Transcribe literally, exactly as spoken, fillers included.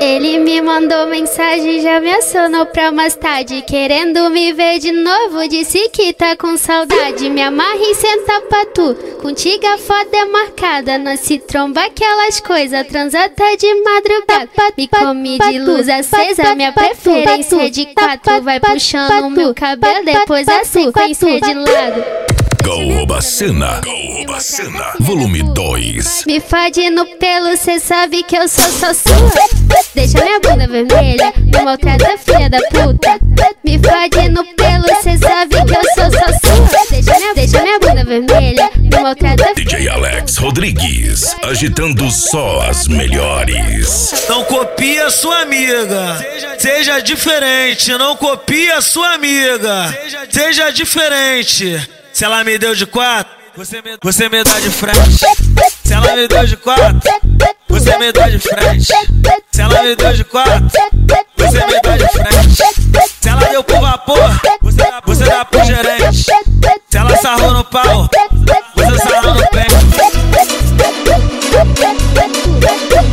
Ele me mandou mensagem, já me acionou pra mais tarde, querendo me ver de novo, disse que tá com saudade. Me amarra e senta pra tu, contigo a foto é marcada, não se tromba aquelas coisas, transa até de madrugada. Me come de luz acesa, minha preferência é de quatro, vai puxando o meu cabelo, depois a sequência de lado. Go Robacena, Go Robacena, volume dois. Me fode no pelo, cê sabe que eu sou só sua. Deixa minha bunda vermelha, me maltrata filha da puta. Me fode no pelo, cê sabe que eu sou só sua. Deixa minha, deixa minha bunda vermelha, me maltrata. D J Alex Rodrigues, agitando só as melhores. Não copia sua amiga, seja, seja diferente. Não copia sua amiga, seja, seja diferente. Se ela me deu de quatro, você me, você me dá de frente. Se ela me deu de quatro, você me dá de frente. Se ela me deu de quatro, você me dá de frente. Se ela deu pro vapor, você dá, você dá pro gerente. Se ela sarrou no pau, você sarrou no pé.